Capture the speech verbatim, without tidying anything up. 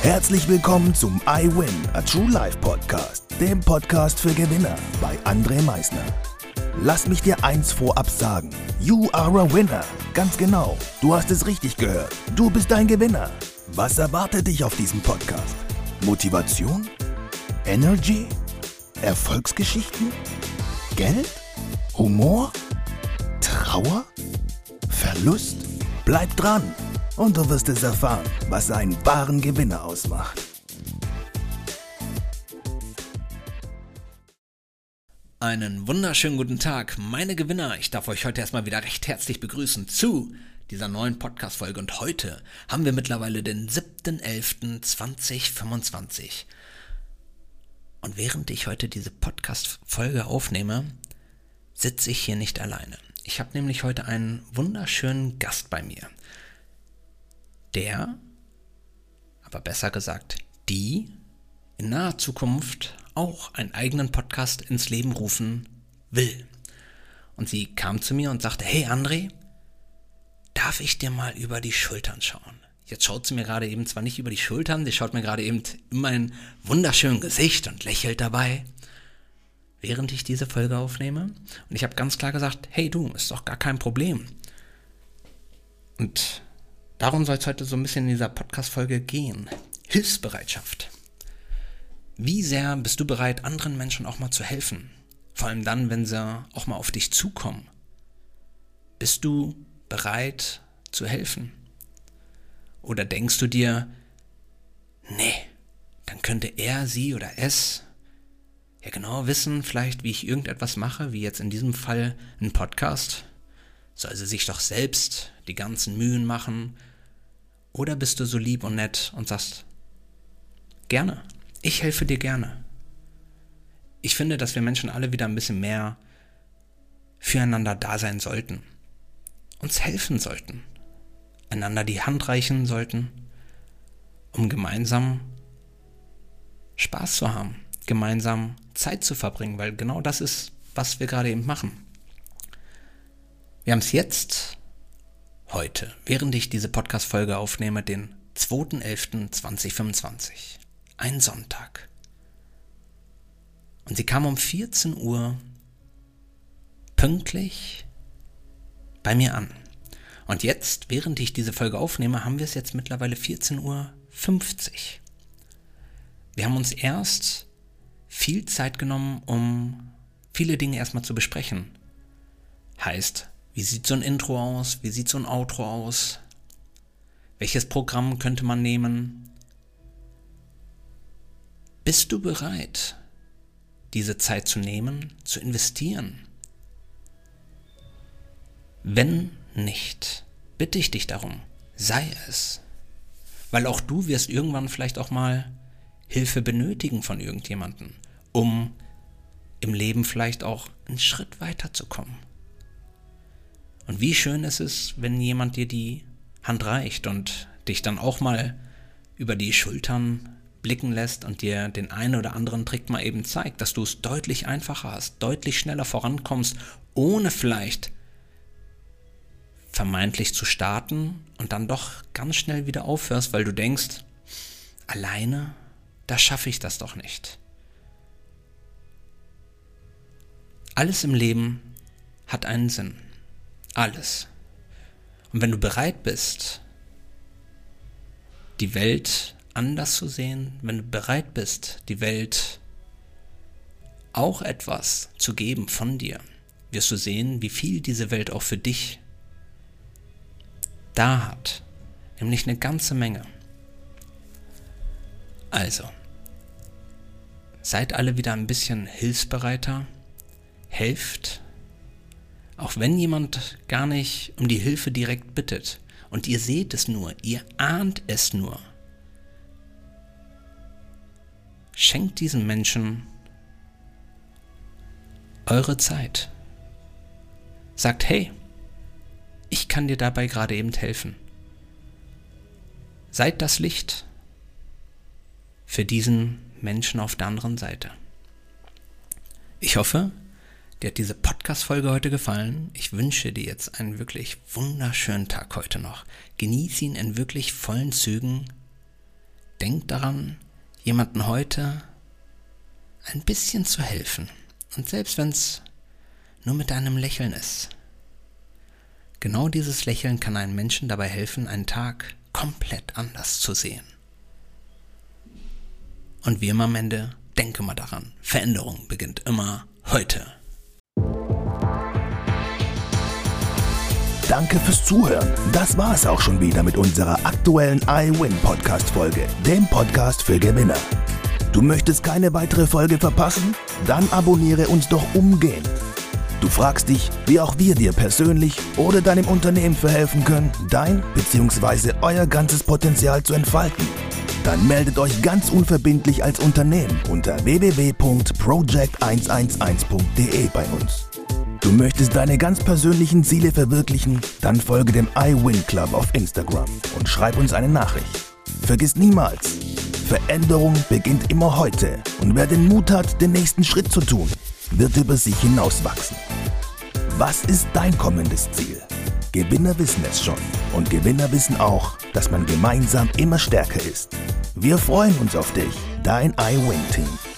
Herzlich willkommen zum I Win, a True Life Podcast, dem Podcast für Gewinner bei André Meisner. Lass mich dir eins vorab sagen, you are a winner. Ganz genau, du hast es richtig gehört, du bist ein Gewinner. Was erwartet dich auf diesem Podcast? Motivation? Energy? Erfolgsgeschichten? Geld? Humor? Trauer? Verlust? Bleib dran und du wirst es erfahren, was einen wahren Gewinner ausmacht. Einen wunderschönen guten Tag, meine Gewinner. Ich darf euch heute erstmal wieder recht herzlich begrüßen zu dieser neuen Podcast-Folge. Und heute haben wir mittlerweile den siebten elften zweitausendfünfundzwanzig. Und während ich heute diese Podcast-Folge aufnehme, sitze ich hier nicht alleine. Ich habe nämlich heute einen wunderschönen Gast bei mir, der, aber besser gesagt, die in naher Zukunft auch einen eigenen Podcast ins Leben rufen will. Und sie kam zu mir und sagte, hey André, darf ich dir mal über die Schultern schauen? Jetzt schaut sie mir gerade eben zwar nicht über die Schultern, sie schaut mir gerade eben in mein wunderschönes Gesicht und lächelt dabei, während ich diese Folge aufnehme. Und ich habe ganz klar gesagt, hey du, ist doch gar kein Problem. Und darum soll es heute so ein bisschen in dieser Podcast-Folge gehen. Hilfsbereitschaft. Wie sehr bist du bereit, anderen Menschen auch mal zu helfen? Vor allem dann, wenn sie auch mal auf dich zukommen. Bist du bereit zu helfen? Oder denkst du dir, nee, dann könnte er, sie oder es ja genau wissen, vielleicht wie ich irgendetwas mache, wie jetzt in diesem Fall ein Podcast. Soll sie sich doch selbst die ganzen Mühen machen? Oder bist du so lieb und nett und sagst, gerne, ich helfe dir gerne. Ich finde, dass wir Menschen alle wieder ein bisschen mehr füreinander da sein sollten. Uns helfen sollten. Einander die Hand reichen sollten, um gemeinsam Spaß zu haben, gemeinsam Zeit zu verbringen, weil genau das ist, was wir gerade eben machen. Wir haben es jetzt, heute, während ich diese Podcast-Folge aufnehme, den zweiten elften zweitausendfünfundzwanzig. Ein Sonntag. Und sie kam um vierzehn Uhr pünktlich bei mir an. Und jetzt, während ich diese Folge aufnehme, haben wir es jetzt mittlerweile vierzehn Uhr fünfzig. Wir haben uns erst viel Zeit genommen, um viele Dinge erstmal zu besprechen. Heißt, wie sieht so ein Intro aus? Wie sieht so ein Outro aus? Welches Programm könnte man nehmen? Bist du bereit, diese Zeit zu nehmen, zu investieren? Wenn nicht, bitte ich dich darum, sei es. Weil auch du wirst irgendwann vielleicht auch mal Hilfe benötigen von irgendjemandem, um im Leben vielleicht auch einen Schritt weiterzukommen. Und wie schön ist es, wenn jemand dir die Hand reicht und dich dann auch mal über die Schultern blicken lässt und dir den einen oder anderen Trick mal eben zeigt, dass du es deutlich einfacher hast, deutlich schneller vorankommst, ohne vielleicht vermeintlich zu starten und dann doch ganz schnell wieder aufhörst, weil du denkst, alleine, da schaffe ich das doch nicht. Alles im Leben hat einen Sinn. Alles. Und wenn du bereit bist, die Welt anders zu sehen, wenn du bereit bist, die Welt auch etwas zu geben von dir, wirst du sehen, wie viel diese Welt auch für dich da hat. Nämlich eine ganze Menge. Also, seid alle wieder ein bisschen hilfsbereiter, helft, auch wenn jemand gar nicht um die Hilfe direkt bittet und ihr seht es nur, ihr ahnt es nur. Schenkt diesen Menschen eure Zeit. Sagt, hey, ich kann dir dabei gerade eben helfen. Seid das Licht für diesen Menschen auf der anderen Seite. Ich hoffe, dir hat diese Podcast-Folge heute gefallen. Ich wünsche dir jetzt einen wirklich wunderschönen Tag heute noch. Genieß ihn in wirklich vollen Zügen. denk daran, jemandem heute ein bisschen zu helfen. Und selbst wenn es nur mit einem Lächeln ist. Genau dieses Lächeln kann einem Menschen dabei helfen, einen Tag komplett anders zu sehen. Und wie immer am Ende, denke mal daran, Veränderung beginnt immer heute. Danke fürs Zuhören. Das war es auch schon wieder mit unserer aktuellen iWin-Podcast-Folge, dem Podcast für Gewinner. Du möchtest keine weitere Folge verpassen? Dann abonniere uns doch umgehend. Du fragst dich, wie auch wir dir persönlich oder deinem Unternehmen verhelfen können, dein bzw. euer ganzes Potenzial zu entfalten. Dann meldet euch ganz unverbindlich als Unternehmen unter w w w punkt project eins eins eins punkt d e bei uns. Du möchtest deine ganz persönlichen Ziele verwirklichen? Dann folge dem iWin Club auf Instagram und schreib uns eine Nachricht. Vergiss niemals, Veränderung beginnt immer heute und wer den Mut hat, den nächsten Schritt zu tun, wird über sich hinauswachsen. Was ist dein kommendes Ziel? Gewinner wissen es schon und Gewinner wissen auch, dass man gemeinsam immer stärker ist. Wir freuen uns auf dich, dein iWin-Team.